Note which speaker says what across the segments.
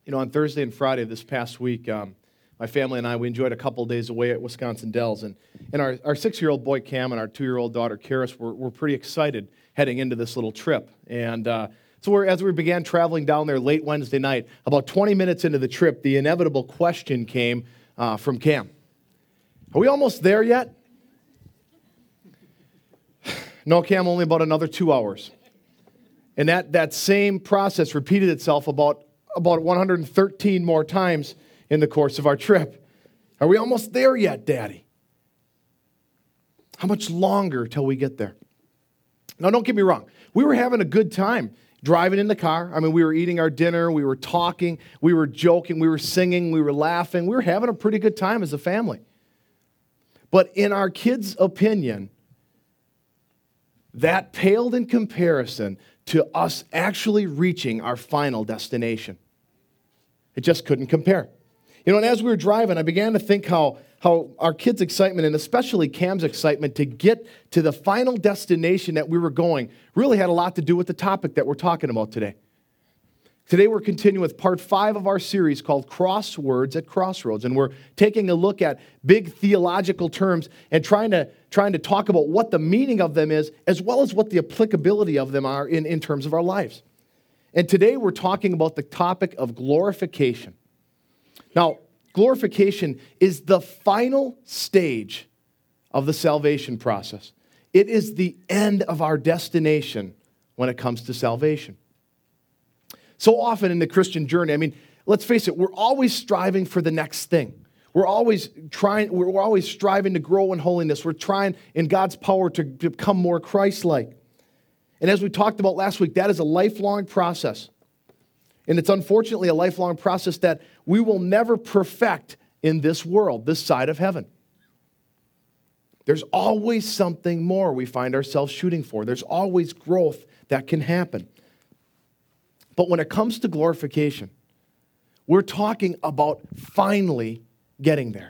Speaker 1: On Thursday and Friday this past week, my family and I, we enjoyed a couple of days away at Wisconsin Dells. And our 6-year-old boy, Cam, and our 2-year-old daughter, Karis, were pretty excited heading into this little trip. And as we began traveling down there late Wednesday night, about 20 minutes into the trip, the inevitable question came from Cam. Are we almost there yet? No, Cam, only about another 2 hours. And that same process repeated itself about 113 more times in the course of our trip. Are we almost there yet, Daddy? How much longer till we get there? Now, don't get me wrong. We were having a good time driving in the car. I mean, we were eating our dinner. We were talking. We were joking. We were singing. We were laughing. We were having a pretty good time as a family. But in our kids' opinion, that paled in comparison to us actually reaching our final destination. It just couldn't compare. And as we were driving, I began to think how our kids' excitement, and especially Cam's excitement to get to the final destination that we were going, really had a lot to do with the topic that we're talking about today. Today we're continuing with part 5 of our series called Crosswords at Crossroads, and we're taking a look at big theological terms and trying to talk about what the meaning of them is, as well as what the applicability of them are in terms of our lives. And today we're talking about the topic of glorification. Now, glorification is the final stage of the salvation process. It is the end of our destination when it comes to salvation. So often in the Christian journey, I mean, let's face it, we're always striving for the next thing. We're always striving to grow in holiness. We're trying in God's power to become more Christ-like. And as we talked about last week, that is a lifelong process. And it's unfortunately a lifelong process that we will never perfect in this world, this side of heaven. There's always something more we find ourselves shooting for. There's always growth that can happen. But when it comes to glorification, we're talking about finally getting there.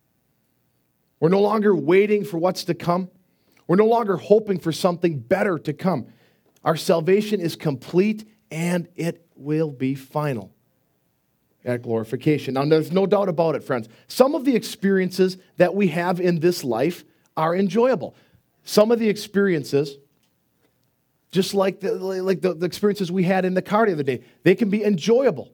Speaker 1: We're no longer waiting for what's to come. We're no longer hoping for something better to come. Our salvation is complete and it will be final at glorification. Now, there's no doubt about it, friends. Some of the experiences that we have in this life are enjoyable. Some of the experiences, just like the experiences we had in the car the other day, they can be enjoyable.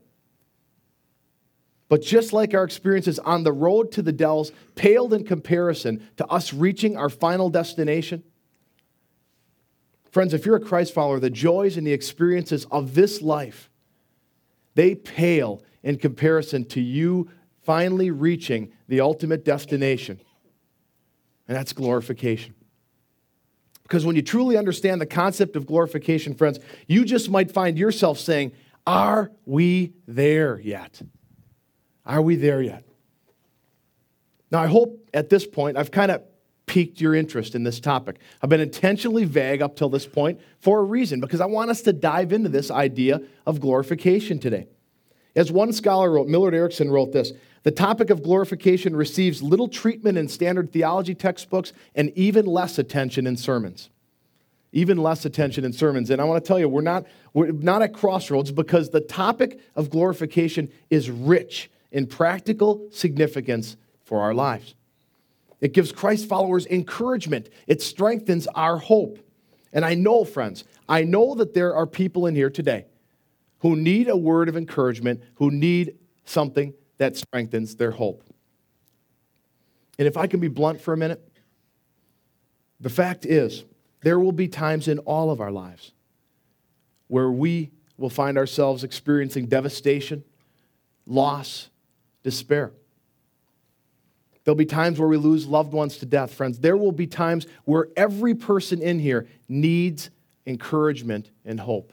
Speaker 1: But just like our experiences on the road to the Dells paled in comparison to us reaching our final destination, friends, if you're a Christ follower, the joys and the experiences of this life, they pale in comparison to you finally reaching the ultimate destination, and that's glorification. Because when you truly understand the concept of glorification, friends, you just might find yourself saying, are we there yet? Are we there yet? Now, I hope at this point I've kind of piqued your interest in this topic. I've been intentionally vague up till this point for a reason, because I want us to dive into this idea of glorification today. As one scholar wrote, Millard Erickson wrote this, the topic of glorification receives little treatment in standard theology textbooks and even less attention in sermons. Even less attention in sermons. And I want to tell you, we're not at crossroads because the topic of glorification is rich in practical significance for our lives. It gives Christ followers encouragement. It strengthens our hope. And I know, friends, I know that there are people in here today who need a word of encouragement, who need something that strengthens their hope. And if I can be blunt for a minute, the fact is, there will be times in all of our lives where we will find ourselves experiencing devastation, loss, despair. There'll be times where we lose loved ones to death, friends. There will be times where every person in here needs encouragement and hope.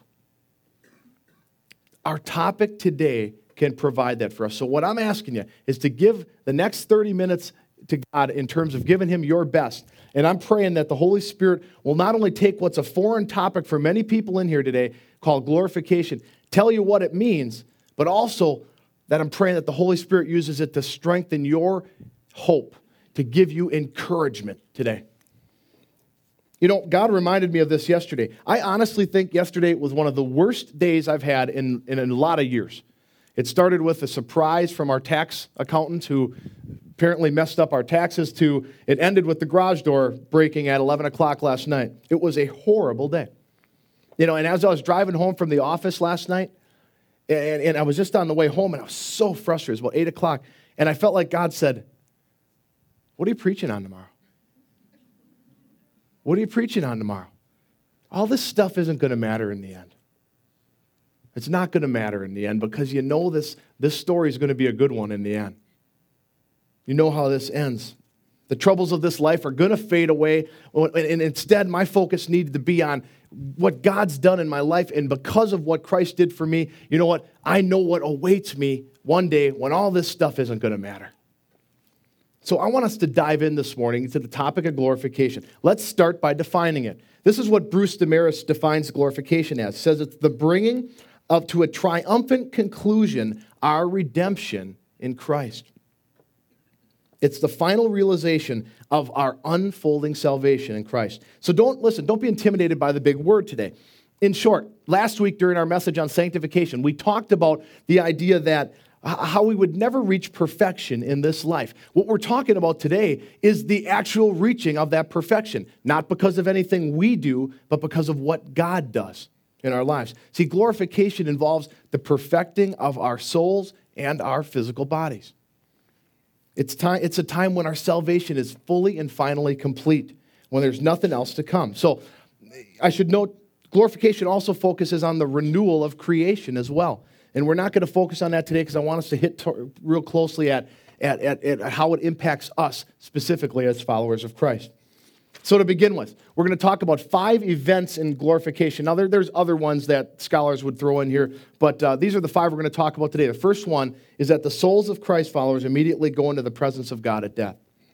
Speaker 1: Our topic today can provide that for us. So what I'm asking you is to give the next 30 minutes to God in terms of giving Him your best. And I'm praying that the Holy Spirit will not only take what's a foreign topic for many people in here today called glorification, tell you what it means, but also that I'm praying that the Holy Spirit uses it to strengthen your hope, to give you encouragement today. God reminded me of this yesterday. I honestly think yesterday was one of the worst days I've had in a lot of years. It started with a surprise from our tax accountant who apparently messed up our taxes to it ended with the garage door breaking at 11 o'clock last night. It was a horrible day. And as I was driving home from the office last night, and I was just on the way home, and I was so frustrated. It was about 8 o'clock, and I felt like God said, what are you preaching on tomorrow? What are you preaching on tomorrow? All this stuff isn't going to matter in the end. It's not going to matter in the end because this story is going to be a good one in the end. You know how this ends. The troubles of this life are going to fade away, and instead my focus needed to be on what God's done in my life, and because of what Christ did for me, you know what? I know what awaits me one day when all this stuff isn't going to matter. So I want us to dive in this morning to the topic of glorification. Let's start by defining it. This is what Bruce Demarest defines glorification as. He says it's the bringing up to a triumphant conclusion our redemption in Christ. It's the final realization of our unfolding salvation in Christ. So don't be intimidated by the big word today. In short, last week during our message on sanctification, we talked about the idea that how we would never reach perfection in this life. What we're talking about today is the actual reaching of that perfection, not because of anything we do, but because of what God does in our lives. See, glorification involves the perfecting of our souls and our physical bodies. It's a time when our salvation is fully and finally complete, when there's nothing else to come. So I should note, glorification also focuses on the renewal of creation as well. And we're not going to focus on that today because I want us to hit real closely at how it impacts us specifically as followers of Christ. So to begin with, we're going to talk about 5 events in glorification. Now, there's other ones that scholars would throw in here, but these are the 5 we're going to talk about today. The first one is that the souls of Christ followers immediately go into the presence of God at death.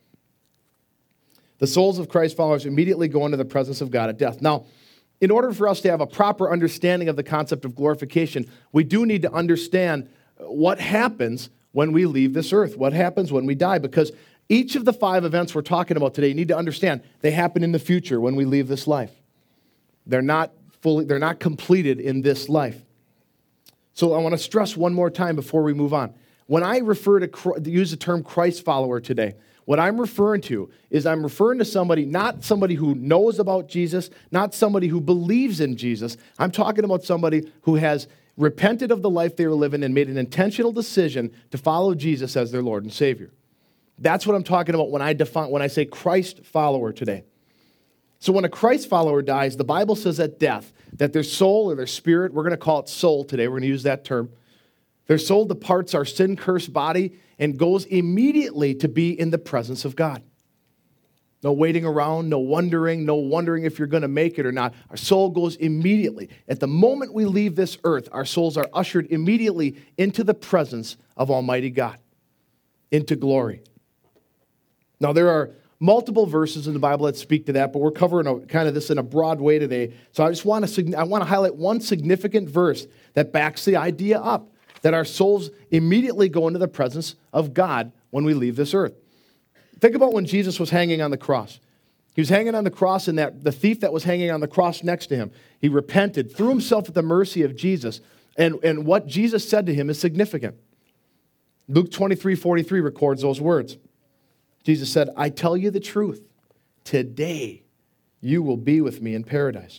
Speaker 1: The souls of Christ followers immediately go into the presence of God at death. Now, in order for us to have a proper understanding of the concept of glorification, we do need to understand what happens when we leave this earth, what happens when we die, because each of the 5 events we're talking about today, you need to understand, they happen in the future when we leave this life. They're not completed in this life. So I want to stress one more time before we move on. When I use the term Christ follower today, what I'm referring to is I'm referring to somebody, not somebody who knows about Jesus, not somebody who believes in Jesus. I'm talking about somebody who has repented of the life they were living and made an intentional decision to follow Jesus as their Lord and Savior. That's what I'm talking about when I say Christ follower today. So when a Christ follower dies, the Bible says at death that their soul or their spirit, we're going to call it soul today, we're going to use that term, their soul departs our sin-cursed body and goes immediately to be in the presence of God. No waiting around, no wondering if you're going to make it or not. Our soul goes immediately. At the moment we leave this earth, our souls are ushered immediately into the presence of Almighty God, into glory. Now, there are multiple verses in the Bible that speak to that, but we're covering kind of this in a broad way today. So I want to highlight one significant verse that backs the idea up, that our souls immediately go into the presence of God when we leave this earth. Think about when Jesus was hanging on the cross. He was hanging on the cross, and the thief that was hanging on the cross next to him, he repented, threw himself at the mercy of Jesus, and what Jesus said to him is significant. Luke 23:43 records those words. Jesus said, I tell you the truth, today you will be with me in paradise.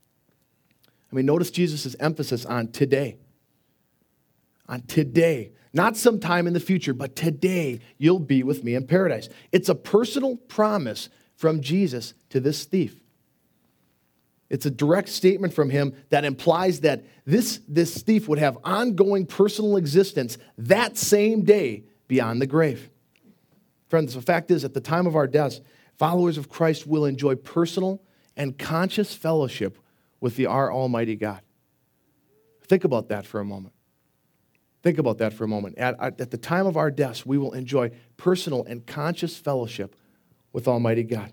Speaker 1: I mean, notice Jesus' emphasis on today. On today. Not sometime in the future, but today you'll be with me in paradise. It's a personal promise from Jesus to this thief. It's a direct statement from him that implies that this thief would have ongoing personal existence that same day beyond the grave. Friends, the fact is, at the time of our deaths, followers of Christ will enjoy personal and conscious fellowship with our Almighty God. Think about that for a moment. Think about that for a moment. At the time of our deaths, we will enjoy personal and conscious fellowship with Almighty God.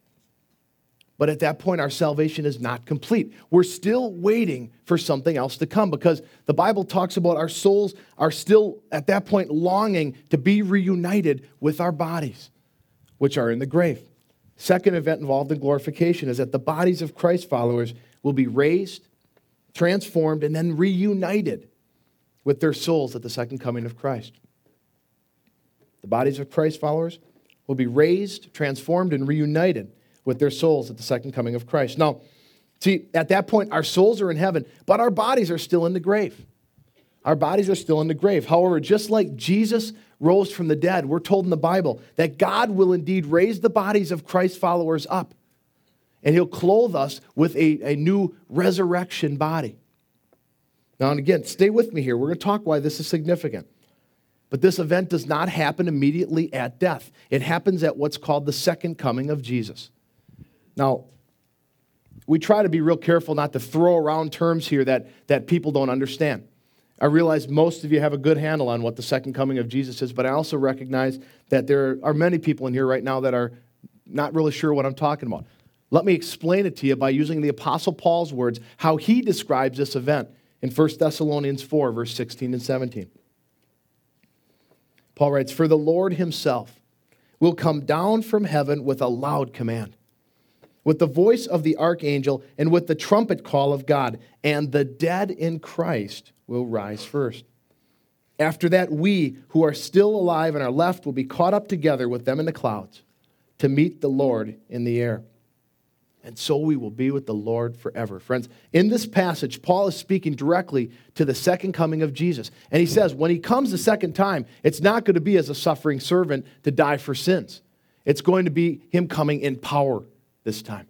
Speaker 1: But at that point, our salvation is not complete. We're still waiting for something else to come because the Bible talks about our souls are still, at that point, longing to be reunited with our bodies, which are in the grave. Second event involved in glorification is that the bodies of Christ followers will be raised, transformed, and then reunited with their souls at the second coming of Christ. The bodies of Christ followers will be raised, transformed, and reunited with their souls at the second coming of Christ. Now, see, at that point, our souls are in heaven, but our bodies are still in the grave. Our bodies are still in the grave. However, just like Jesus rose from the dead, we're told in the Bible that God will indeed raise the bodies of Christ followers up, and he'll clothe us with a new resurrection body. Now, and again, stay with me here. We're going to talk why this is significant. But this event does not happen immediately at death. It happens at what's called the second coming of Jesus. Now, we try to be real careful not to throw around terms here that people don't understand. I realize most of you have a good handle on what the second coming of Jesus is, but I also recognize that there are many people in here right now that are not really sure what I'm talking about. Let me explain it to you by using the Apostle Paul's words, how he describes this event in 1 Thessalonians 4, verse 16 and 17. Paul writes, "For the Lord himself will come down from heaven with a loud command, with the voice of the archangel, and with the trumpet call of God, and the dead in Christ will rise first. After that, we who are still alive and are left will be caught up together with them in the clouds to meet the Lord in the air. And so we will be with the Lord forever." Friends, in this passage, Paul is speaking directly to the second coming of Jesus. And he says, when he comes the second time, it's not going to be as a suffering servant to die for sins. It's going to be him coming in power this time.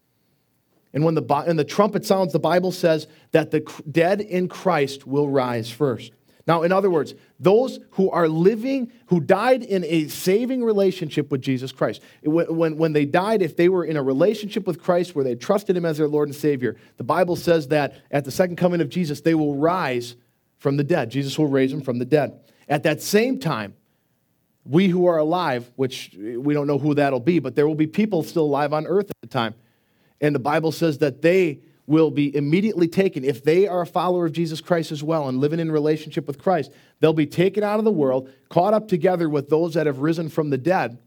Speaker 1: And when the trumpet sounds, the Bible says that the dead in Christ will rise first. Now, in other words, those who are living, who died in a saving relationship with Jesus Christ, when they died, if they were in a relationship with Christ where they trusted him as their Lord and Savior, the Bible says that at the second coming of Jesus, they will rise from the dead. Jesus will raise them from the dead. At that same time, we who are alive, which we don't know who that'll be, but there will be people still alive on earth at the time. And the Bible says that they will be immediately taken. If they are a follower of Jesus Christ as well and living in relationship with Christ, they'll be taken out of the world, caught up together with those that have risen from the dead,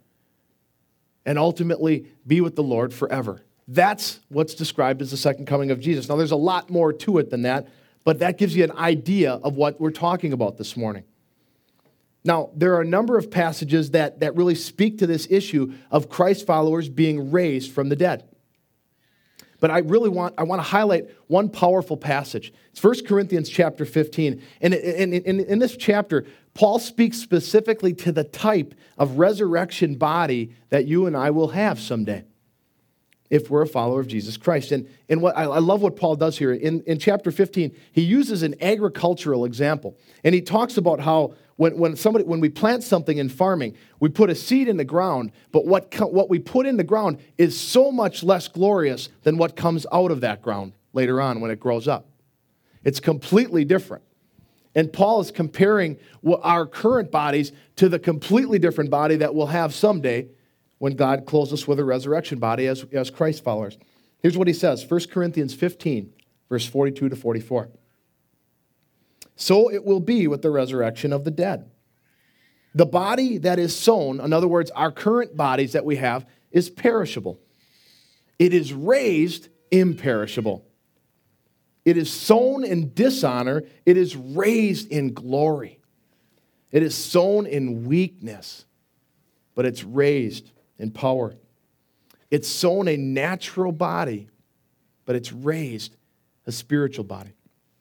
Speaker 1: and ultimately be with the Lord forever. That's what's described as the second coming of Jesus. Now, there's a lot more to it than that, but that gives you an idea of what we're talking about this morning. Now, there are a number of passages that really speak to this issue of Christ followers being raised from the dead. But I want to highlight one powerful passage. It's 1 Corinthians chapter 15. And in this chapter, Paul speaks specifically to the type of resurrection body that you and I will have someday if we're a follower of Jesus Christ. And what I love what Paul does here. In chapter 15, he uses an agricultural example. And he talks about how when we plant something in farming, we put a seed in the ground, but what we put in the ground is so much less glorious than what comes out of that ground later on when it grows up. It's completely different. And Paul is comparing our current bodies to the completely different body that we'll have someday when God clothes us with a resurrection body as Christ followers. Here's what he says, 1 Corinthians 15, verse 42 to 44. "So it will be with the resurrection of the dead. The body that is sown," in other words, our current bodies that we have, "is perishable. It is raised imperishable. It is sown in dishonor. It is raised in glory. It is sown in weakness, but it's raised in power. It's sown a natural body, but it's raised a spiritual body."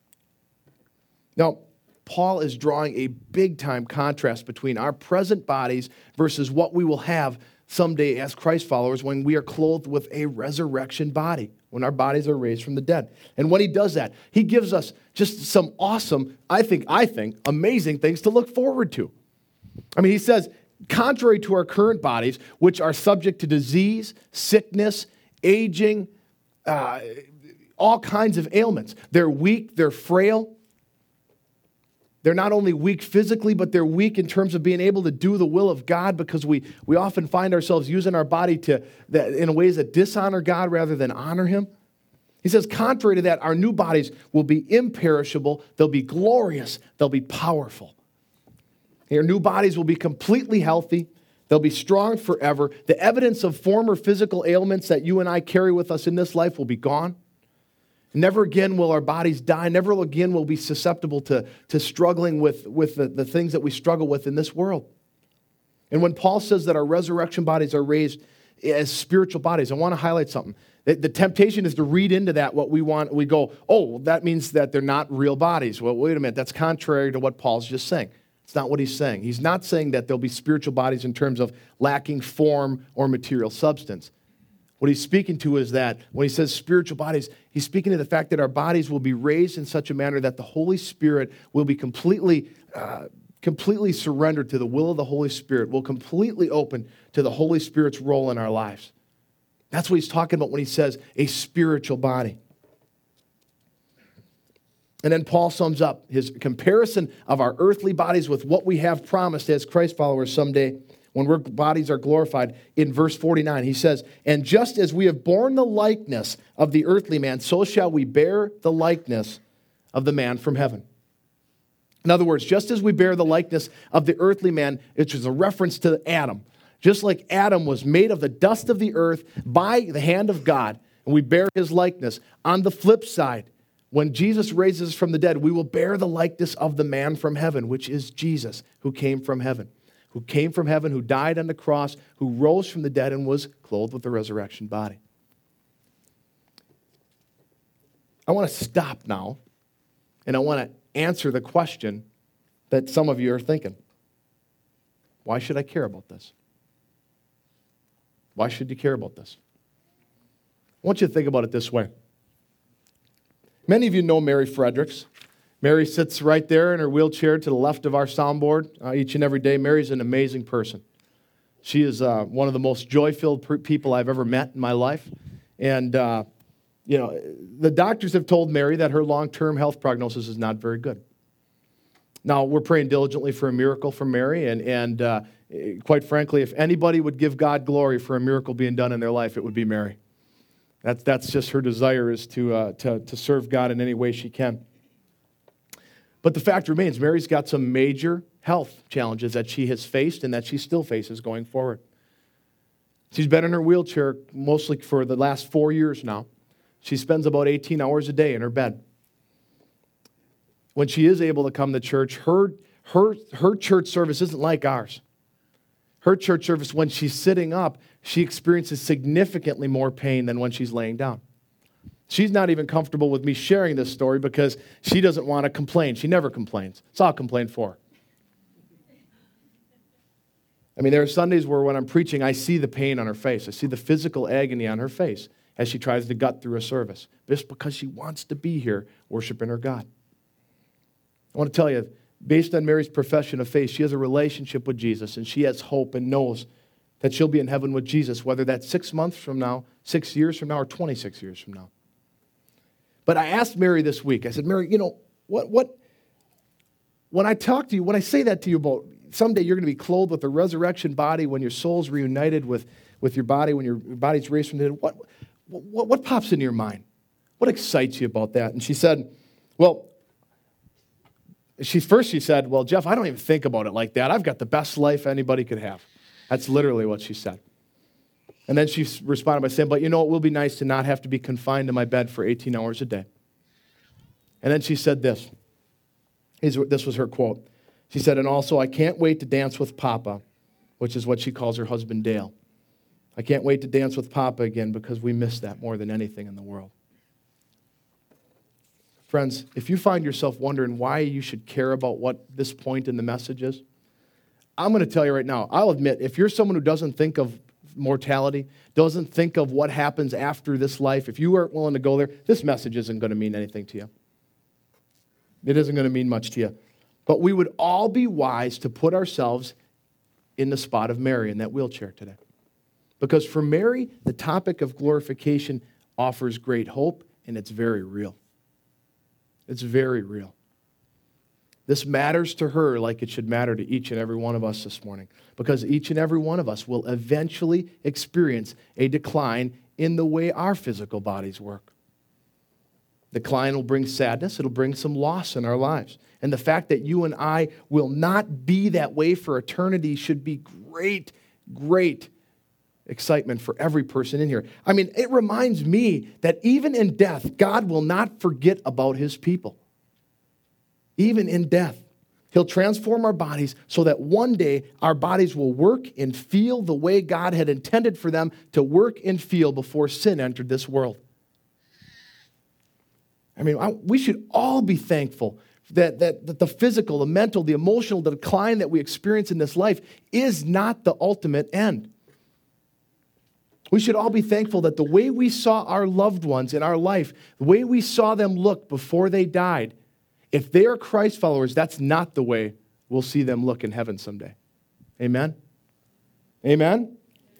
Speaker 1: Now, Paul is drawing a big-time contrast between our present bodies versus what we will have someday as Christ followers when we are clothed with a resurrection body, when our bodies are raised from the dead. And when he does that, he gives us just some awesome, I think, amazing things to look forward to. I mean, he says, contrary to our current bodies, which are subject to disease, sickness, aging, all kinds of ailments. They're weak, they're frail. They're not only weak physically, but they're weak in terms of being able to do the will of God because we often find ourselves using our body in ways that dishonor God rather than honor him. He says, contrary to that, our new bodies will be imperishable, they'll be glorious, they'll be powerful. Our new bodies will be completely healthy, they'll be strong forever. The evidence of former physical ailments that you and I carry with us in this life will be gone. Never again will our bodies die. Never again will we be susceptible to struggling with the things that we struggle with in this world. And when Paul says that our resurrection bodies are raised as spiritual bodies, I want to highlight something. The temptation is to read into that what we want. We go, oh, that means that they're not real bodies. Well, wait a minute. That's contrary to what Paul's just saying. It's not what he's saying. He's not saying that there'll be spiritual bodies in terms of lacking form or material substance. What he's speaking to is that when he says spiritual bodies, he's speaking to the fact that our bodies will be raised in such a manner that the Holy Spirit will be completely surrendered to the will of the Holy Spirit, will completely open to the Holy Spirit's role in our lives. That's what he's talking about when he says a spiritual body. And then Paul sums up his comparison of our earthly bodies with what we have promised as Christ followers someday when our bodies are glorified. In verse 49, he says, and just as we have borne the likeness of the earthly man, so shall we bear the likeness of the man from heaven. In other words, just as we bear the likeness of the earthly man, which is a reference to Adam, just like Adam was made of the dust of the earth by the hand of God, and we bear his likeness. On the flip side, when Jesus raises us from the dead, we will bear the likeness of the man from heaven, which is Jesus, who came from heaven, who died on the cross, who rose from the dead and was clothed with the resurrection body. I want to stop now, and I want to answer the question that some of you are thinking. Why should I care about this? Why should you care about this? I want you to think about it this way. Many of you know Mary Fredericks. Mary sits right there in her wheelchair to the left of our soundboard each and every day. Mary's an amazing person. She is one of the most joy-filled people I've ever met in my life. And, the doctors have told Mary that her long-term health prognosis is not very good. Now, we're praying diligently for a miracle for Mary, and quite frankly, if anybody would give God glory for a miracle being done in their life, it would be Mary. That's just her desire, is to serve God in any way she can. But the fact remains, Mary's got some major health challenges that she has faced and that she still faces going forward. She's been in her wheelchair mostly for the last 4 years now. She spends about 18 hours a day in her bed. When she is able to come to church, her church service isn't like ours. Her church service, when she's sitting up, she experiences significantly more pain than when she's laying down. She's not even comfortable with me sharing this story because she doesn't want to complain. She never complains. So I'll complain for her. I mean, there are Sundays where when I'm preaching, I see the pain on her face. I see the physical agony on her face as she tries to gut through a service, just because she wants to be here worshiping her God. I want to tell you, based on Mary's profession of faith, she has a relationship with Jesus, and she has hope and knows that she'll be in heaven with Jesus, whether that's 6 months from now, 6 years from now, or 26 years from now. But I asked Mary this week, I said, Mary, what when I talk to you, when I say that to you about someday you're going to be clothed with a resurrection body when your soul's reunited with your body, when your body's raised from the dead, what pops into your mind? What excites you about that? And she said, she said, well, Jeff, I don't even think about it like that. I've got the best life anybody could have. That's literally what she said. And then she responded by saying, but it will be nice to not have to be confined to my bed for 18 hours a day. And then she said this. This was her quote. She said, and also, I can't wait to dance with Papa, which is what she calls her husband, Dale. I can't wait to dance with Papa again because we miss that more than anything in the world. Friends, if you find yourself wondering why you should care about what this point in the message is, I'm going to tell you right now, I'll admit, if you're someone who doesn't think of mortality, doesn't think of what happens after this life, if you aren't willing to go there, this message isn't going to mean anything to you. It isn't going to mean much to you. But we would all be wise to put ourselves in the spot of Mary in that wheelchair today. Because for Mary, the topic of glorification offers great hope, and it's very real. It's very real. This matters to her like it should matter to each and every one of us this morning, because each and every one of us will eventually experience a decline in the way our physical bodies work. Decline will bring sadness. It'll bring some loss in our lives. And the fact that you and I will not be that way for eternity should be great excitement for every person in here. I mean, it reminds me that even in death, God will not forget about his people. Even in death, he'll transform our bodies so that one day our bodies will work and feel the way God had intended for them to work and feel before sin entered this world. I mean, we should all be thankful that the physical, the mental, the emotional decline that we experience in this life is not the ultimate end. We should all be thankful that the way we saw our loved ones in our life, the way we saw them look before they died, if they are Christ followers, that's not the way we'll see them look in heaven someday. Amen? Amen?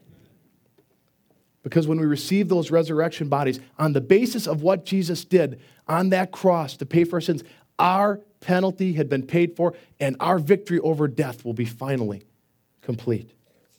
Speaker 1: Because when we receive those resurrection bodies, on the basis of what Jesus did on that cross to pay for our sins, our penalty had been paid for, and our victory over death will be finally complete.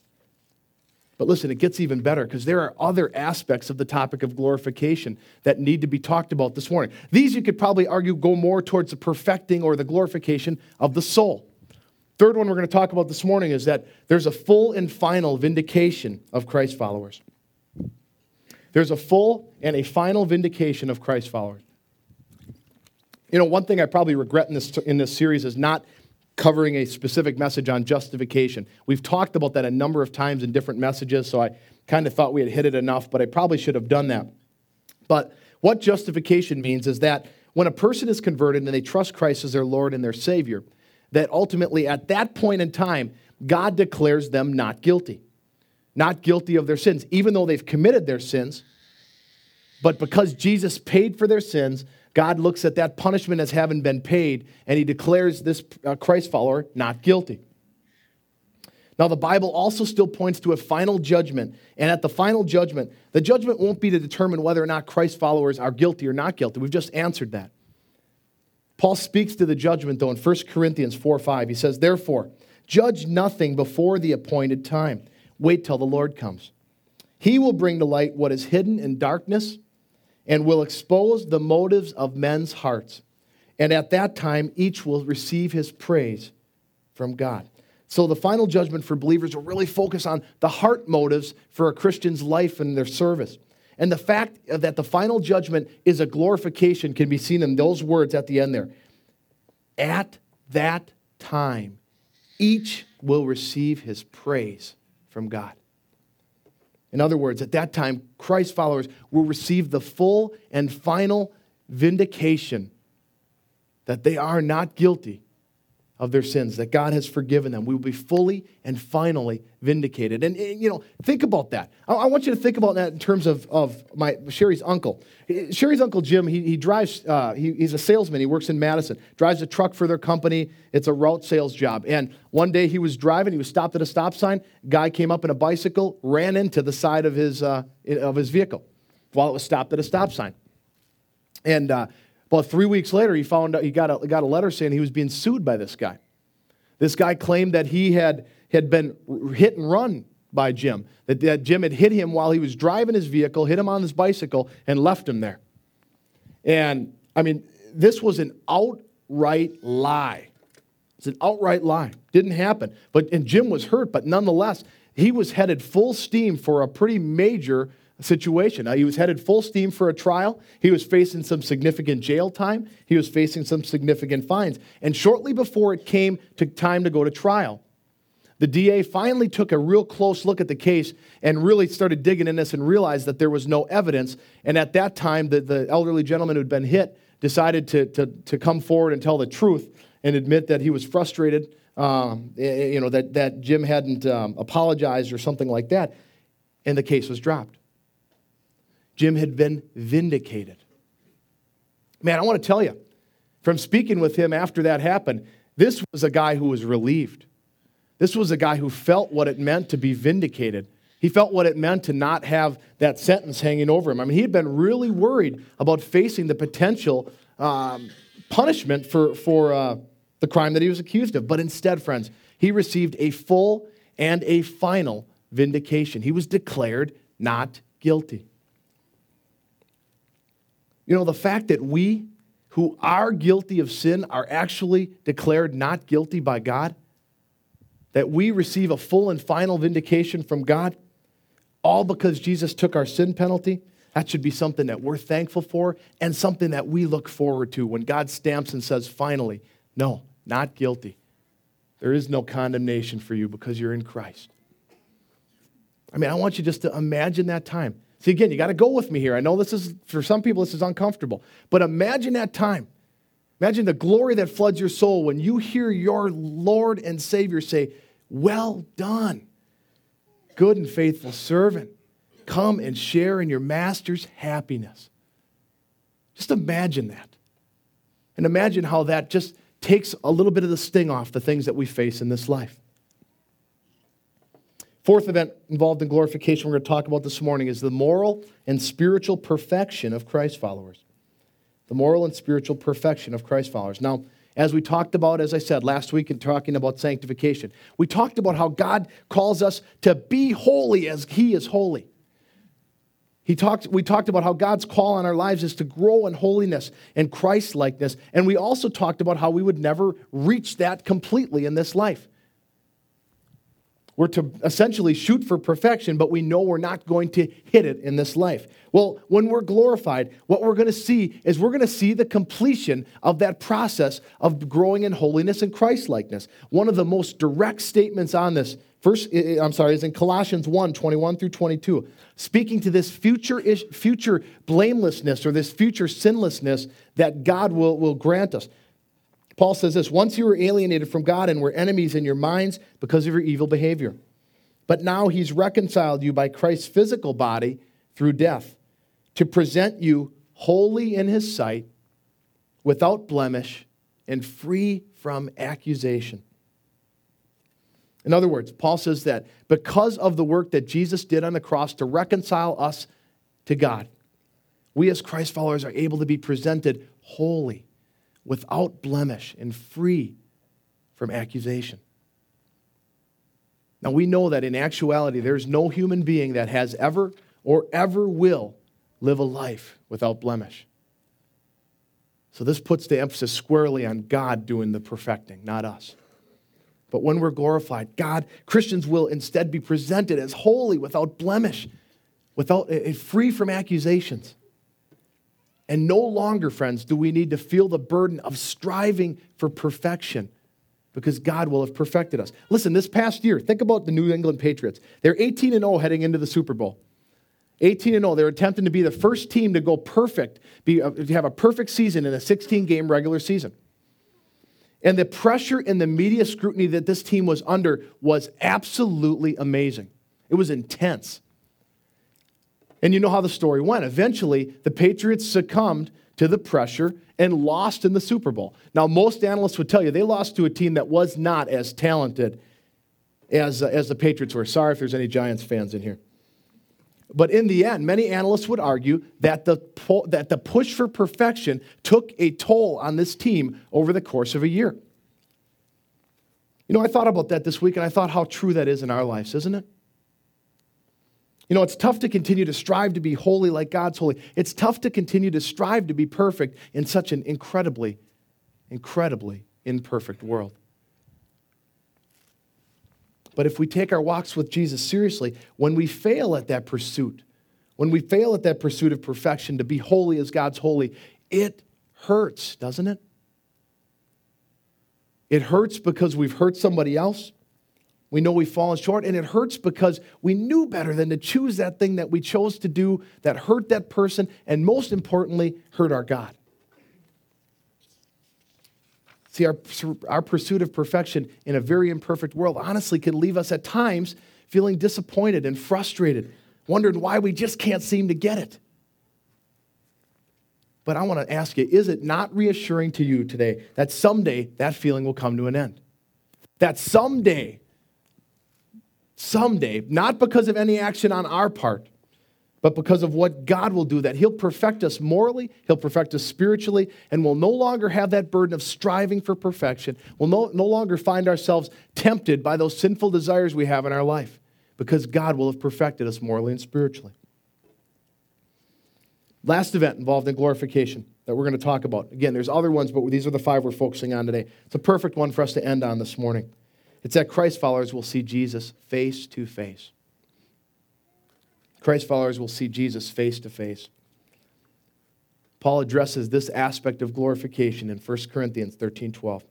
Speaker 1: But listen, it gets even better because there are other aspects of the topic of glorification that need to be talked about this morning. These, you could probably argue, go more towards the perfecting or the glorification of the soul. Third one we're going to talk about this morning is that there's a full and final vindication of Christ followers. There's a full and a final vindication of Christ followers. You know, one thing I probably regret in this series is not covering a specific message on justification. We've talked about that a number of times in different messages, so I kind of thought we had hit it enough, but I probably should have done that. But what justification means is that when a person is converted and they trust Christ as their Lord and their Savior, that ultimately at that point in time, God declares them not guilty. Not guilty of their sins, even though they've committed their sins. But because Jesus paid for their sins, God looks at that punishment as having been paid, and he declares this Christ follower not guilty. Now, the Bible also still points to a final judgment, and at the final judgment, the judgment won't be to determine whether or not Christ followers are guilty or not guilty. We've just answered that. Paul speaks to the judgment, though, in 1 Corinthians 4:5. He says, "Therefore, judge nothing before the appointed time. Wait till the Lord comes. He will bring to light what is hidden in darkness, and will expose the motives of men's hearts. And at that time, each will receive his praise from God." So the final judgment for believers will really focus on the heart motives for a Christian's life and their service. And the fact that the final judgment is a glorification can be seen in those words at the end there. At that time, each will receive his praise from God. In other words, at that time, Christ followers will receive the full and final vindication that they are not guilty of their sins, that God has forgiven them. We will be fully and finally vindicated. And you know, think about that. I want you to think about that in terms of Sherry's uncle. Sherry's uncle Jim, he drives, he's a salesman. He works in Madison, drives a truck for their company. It's a route sales job. And one day he was driving, he was stopped at a stop sign. Guy came up in a bicycle, ran into the side of his vehicle while it was stopped at a stop sign. And about 3 weeks later, he found out he got a letter saying he was being sued by this guy. This guy claimed that he had been hit and run by Jim, that Jim had hit him while he was driving his vehicle, hit him on his bicycle, and left him there. And, I mean, this was an outright lie. It's an outright lie. Didn't happen. And Jim was hurt, but nonetheless, he was headed full steam for a pretty major situation. He was headed full steam for a trial. He was facing some significant jail time. He was facing some significant fines. And shortly before it came to time to go to trial, the DA finally took a real close look at the case and really started digging in this and realized that there was no evidence. And at that time, the elderly gentleman who had been hit decided to come forward and tell the truth and admit that he was frustrated, that Jim hadn't apologized or something like that, and the case was dropped. Jim had been vindicated. Man, I want to tell you, from speaking with him after that happened, this was a guy who was relieved. This was a guy who felt what it meant to be vindicated. He felt what it meant to not have that sentence hanging over him. I mean, he had been really worried about facing the potential punishment for the crime that he was accused of. But instead, friends, he received a full and a final vindication. He was declared not guilty. You know, the fact that we who are guilty of sin are actually declared not guilty by God, that we receive a full and final vindication from God, all because Jesus took our sin penalty. That should be something that we're thankful for and something that we look forward to when God stamps and says, finally, no, not guilty. There is no condemnation for you because you're in Christ. I mean, I want you just to imagine that time. See, again, you got to go with me here. I know this is, for some people, this is uncomfortable. But imagine that time. Imagine the glory that floods your soul when you hear your Lord and Savior say, well done, good and faithful servant. Come and share in your master's happiness. Just imagine that. And imagine how that just takes a little bit of the sting off the things that we face in this life. Fourth event involved in glorification we're going to talk about this morning is the moral and spiritual perfection of Christ followers. The moral and spiritual perfection of Christ followers. Now, as we talked about, as I said, last week in talking about sanctification, we talked about how God calls us to be holy as He is holy. We talked about how God's call on our lives is to grow in holiness and Christ-likeness, and we also talked about how we would never reach that completely in this life. We're to essentially shoot for perfection, but we know we're not going to hit it in this life. Well, when we're glorified, what we're going to see is we're going to see the completion of that process of growing in holiness and Christ-likeness. One of the most direct statements on this is in Colossians 1, 21 through 22. Speaking to this future blamelessness or this future sinlessness that God will grant us. Paul says this, once you were alienated from God and were enemies in your minds because of your evil behavior. But now He's reconciled you by Christ's physical body through death to present you holy in His sight, without blemish, and free from accusation. In other words, Paul says that because of the work that Jesus did on the cross to reconcile us to God, we as Christ followers are able to be presented holy, without blemish, and free from accusation. Now we know that in actuality, there's no human being that has ever or ever will live a life without blemish. So this puts the emphasis squarely on God doing the perfecting, not us. But when we're glorified, Christians will instead be presented as holy, without blemish, free from accusations. And no longer, friends, do we need to feel the burden of striving for perfection, because God will have perfected us. Listen, this past year, think about the New England Patriots. They're 18-0 heading into the Super Bowl. 18-0. They're attempting to be the first team to go perfect, to have a perfect season in a 16-game regular season. And the pressure and the media scrutiny that this team was under was absolutely amazing. It was intense. And you know how the story went. Eventually, the Patriots succumbed to the pressure and lost in the Super Bowl. Now, most analysts would tell you they lost to a team that was not as talented as the Patriots were. Sorry if there's any Giants fans in here. But in the end, many analysts would argue that the push for perfection took a toll on this team over the course of a year. You know, I thought about that this week, and I thought how true that is in our lives, isn't it? You know, it's tough to continue to strive to be holy like God's holy. It's tough to continue to strive to be perfect in such an incredibly, incredibly imperfect world. But if we take our walks with Jesus seriously, when we fail at that pursuit, of perfection, to be holy as God's holy, it hurts, doesn't it? It hurts because we've hurt somebody else. We know we've fallen short, and it hurts because we knew better than to choose that thing that we chose to do that hurt that person, and most importantly, hurt our God. See, our pursuit of perfection in a very imperfect world honestly can leave us at times feeling disappointed and frustrated, wondering why we just can't seem to get it. But I want to ask you, is it not reassuring to you today that someday that feeling will come to an end? That someday, not because of any action on our part, but because of what God will do, that He'll perfect us morally, He'll perfect us spiritually, and we'll no longer have that burden of striving for perfection. We'll no longer find ourselves tempted by those sinful desires we have in our life, because God will have perfected us morally and spiritually. Last event involved in glorification that we're going to talk about. Again, there's other ones, but these are the 5 we're focusing on today. It's a perfect one for us to end on this morning. It's that Christ followers will see Jesus face to face. Christ followers will see Jesus face to face. Paul addresses this aspect of glorification in 1 Corinthians 13:12.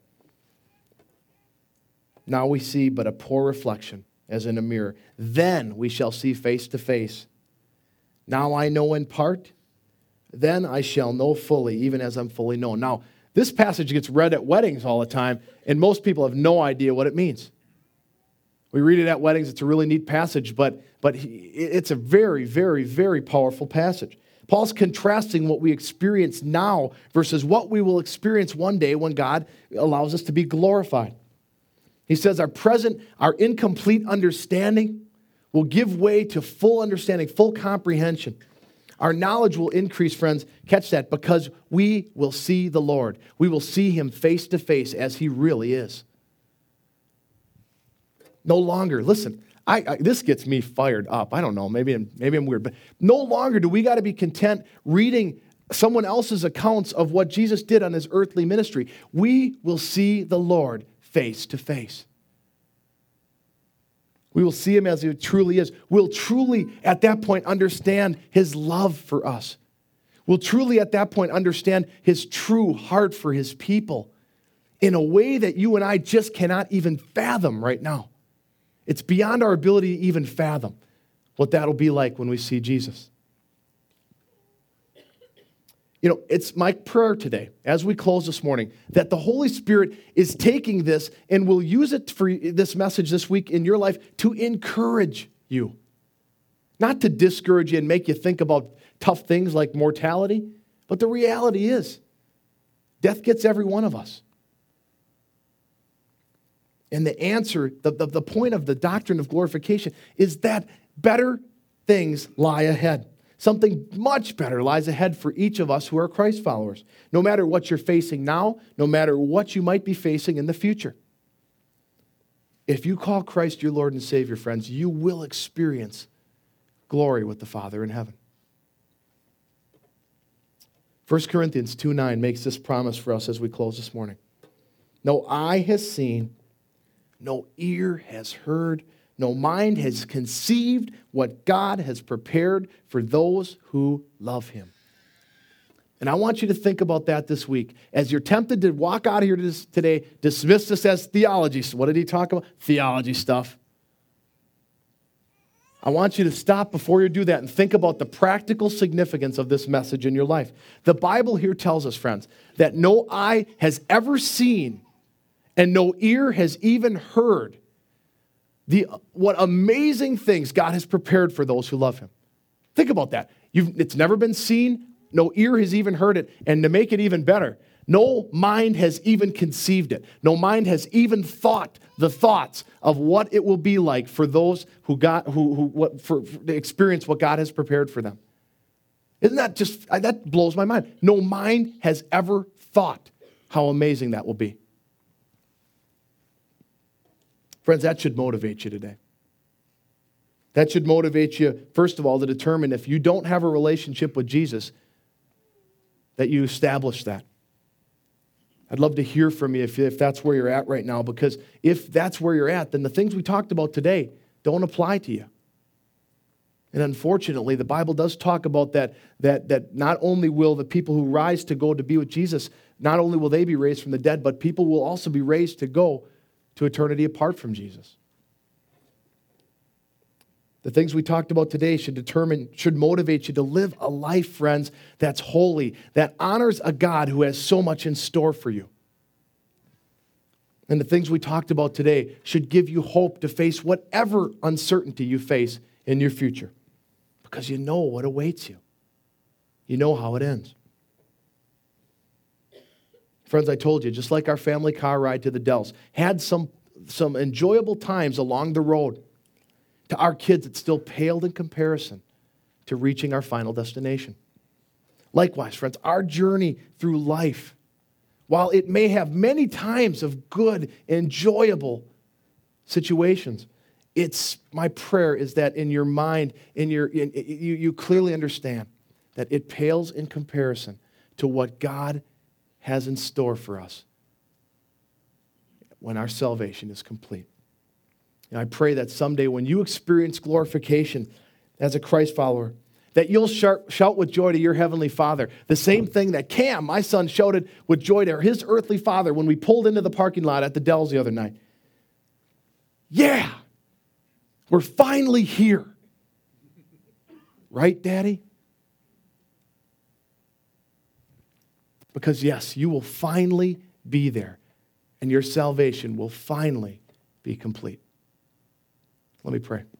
Speaker 1: Now we see but a poor reflection, as in a mirror. Then we shall see face to face. Now I know in part, then I shall know fully, even as I'm fully known. Now, this passage gets read at weddings all the time, and most people have no idea what it means. We read it at weddings. It's a really neat passage, but it's a very, very, very powerful passage. Paul's contrasting what we experience now versus what we will experience one day when God allows us to be glorified. He says our incomplete understanding will give way to full understanding, full comprehension. Our knowledge will increase, friends. Catch that, because we will see the Lord. We will see him face to face as he really is. No longer, listen, this gets me fired up. I don't know, maybe I'm weird, but no longer do we got to be content reading someone else's accounts of what Jesus did on his earthly ministry. We will see the Lord face to face. We will see him as he truly is. We'll truly, at that point, understand his love for us. We'll truly, at that point, understand his true heart for his people in a way that you and I just cannot even fathom right now. It's beyond our ability to even fathom what that'll be like when we see Jesus. You know, it's my prayer today, as we close this morning, that the Holy Spirit is taking this and will use it for this message this week in your life to encourage you. Not to discourage you and make you think about tough things like mortality, but the reality is, death gets every one of us. And the answer, the point of the doctrine of glorification is that better things lie ahead. Something much better lies ahead for each of us who are Christ followers. No matter what you're facing now, no matter what you might be facing in the future. If you call Christ your Lord and Savior, friends, you will experience glory with the Father in heaven. 1 Corinthians 2:9 makes this promise for us as we close this morning. No eye has seen, no ear has heard, no mind has conceived what God has prepared for those who love him. And I want you to think about that this week. As you're tempted to walk out of here today, dismiss this as theology. So what did he talk about? Theology stuff. I want you to stop before you do that and think about the practical significance of this message in your life. The Bible here tells us, friends, that no eye has ever seen and no ear has even heard what amazing things God has prepared for those who love him. Think about that. It's never been seen, no ear has even heard it, and to make it even better, no mind has even conceived it. No mind has even thought the thoughts of what it will be like for those who experience what God has prepared for them. Isn't that that blows my mind. No mind has ever thought how amazing that will be. Friends, that should motivate you today. That should motivate you, first of all, to determine if you don't have a relationship with Jesus, that you establish that. I'd love to hear from you if that's where you're at right now, because if that's where you're at, then the things we talked about today don't apply to you. And unfortunately, the Bible does talk about that not only will the people who rise to go to be with Jesus, not only will they be raised from the dead, but people will also be raised to go to eternity apart from Jesus. The things we talked about today should motivate you to live a life, friends, that's holy, that honors a God who has so much in store for you. And the things we talked about today should give you hope to face whatever uncertainty you face in your future, because you know what awaits you. You know how it ends. Friends, I told you, just like our family car ride to the Dells, had some enjoyable times along the road. To our kids, it still paled in comparison to reaching our final destination. Likewise, friends, our journey through life, while it may have many times of good, enjoyable situations, it's my prayer is that in your mind, you clearly understand that it pales in comparison to what God has in store for us when our salvation is complete. And I pray that someday when you experience glorification, as a Christ follower, that you'll shout with joy to your heavenly Father. The same thing that Cam, my son, shouted with joy to his earthly father when we pulled into the parking lot at the Dells the other night. Yeah, we're finally here. Right, Daddy? Because yes, you will finally be there, and your salvation will finally be complete. Let me pray.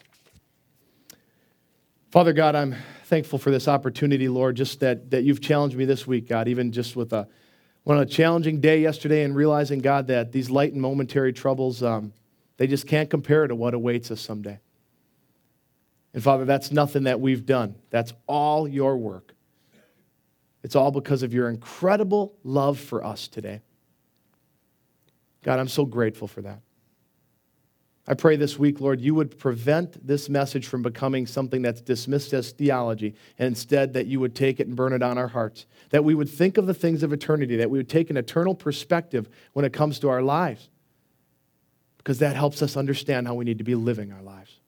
Speaker 1: Father God, I'm thankful for this opportunity, Lord, just that you've challenged me this week, God, even just with a challenging day yesterday and realizing, God, that these light and momentary troubles, they just can't compare to what awaits us someday. And Father, that's nothing that we've done. That's all your work. It's all because of your incredible love for us today. God, I'm so grateful for that. I pray this week, Lord, you would prevent this message from becoming something that's dismissed as theology, and instead that you would take it and burn it on our hearts, that we would think of the things of eternity, that we would take an eternal perspective when it comes to our lives, because that helps us understand how we need to be living our lives.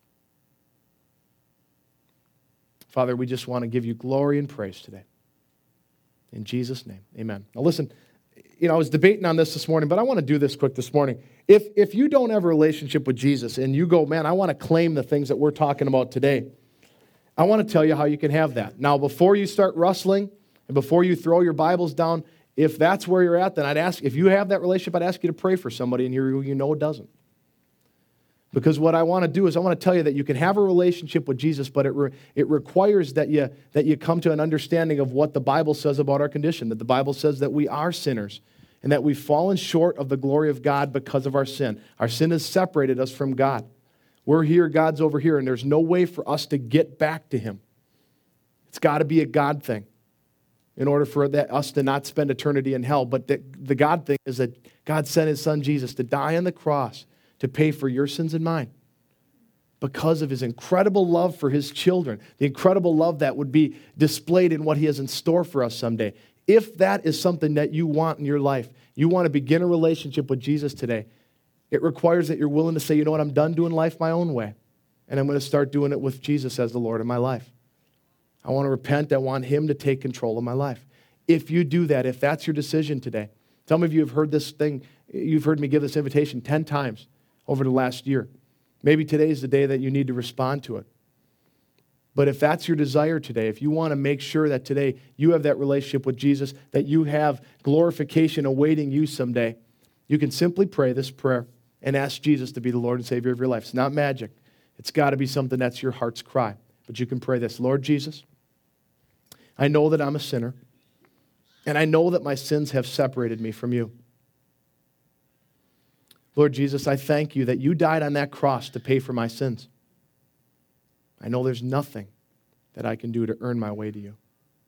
Speaker 1: Father, we just want to give you glory and praise today. In Jesus' name, amen. Now listen, I was debating on this morning, but I want to do this quick this morning. If you don't have a relationship with Jesus and you go, man, I want to claim the things that we're talking about today, I want to tell you how you can have that. Now, before you start rustling and before you throw your Bibles down, if that's where you're at, then I'd ask, if you have that relationship, I'd ask you to pray for somebody in here who you know doesn't. Because what I want to do is I want to tell you that you can have a relationship with Jesus, but it requires that you come to an understanding of what the Bible says about our condition, that the Bible says that we are sinners and that we've fallen short of the glory of God because of our sin. Our sin has separated us from God. We're here, God's over here, and there's no way for us to get back to him. It's got to be a God thing in order for us to not spend eternity in hell. But the God thing is that God sent his son Jesus to die on the cross to pay for your sins and mine because of his incredible love for his children, the incredible love that would be displayed in what he has in store for us someday. If that is something that you want in your life, you want to begin a relationship with Jesus today, it requires that you're willing to say, you know what, I'm done doing life my own way, and I'm going to start doing it with Jesus as the Lord of my life. I want to repent. I want him to take control of my life. If you do that, if that's your decision today, some of you have heard this thing, you've heard me give this invitation 10 times over the last year. Maybe today is the day that you need to respond to it. But if that's your desire today, if you want to make sure that today you have that relationship with Jesus, that you have glorification awaiting you someday, you can simply pray this prayer and ask Jesus to be the Lord and Savior of your life. It's not magic. It's got to be something that's your heart's cry. But you can pray this: Lord Jesus, I know that I'm a sinner, and I know that my sins have separated me from you. Lord Jesus, I thank you that you died on that cross to pay for my sins. I know there's nothing that I can do to earn my way to you.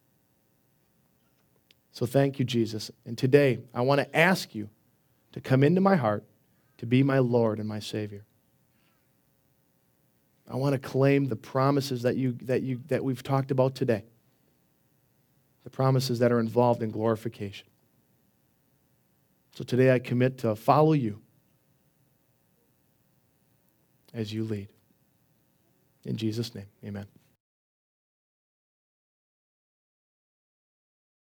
Speaker 1: So thank you, Jesus. And today, I want to ask you to come into my heart to be my Lord and my Savior. I want to claim the promises that we've talked about today, the promises that are involved in glorification. So today I commit to follow you as you lead. In Jesus' name, amen.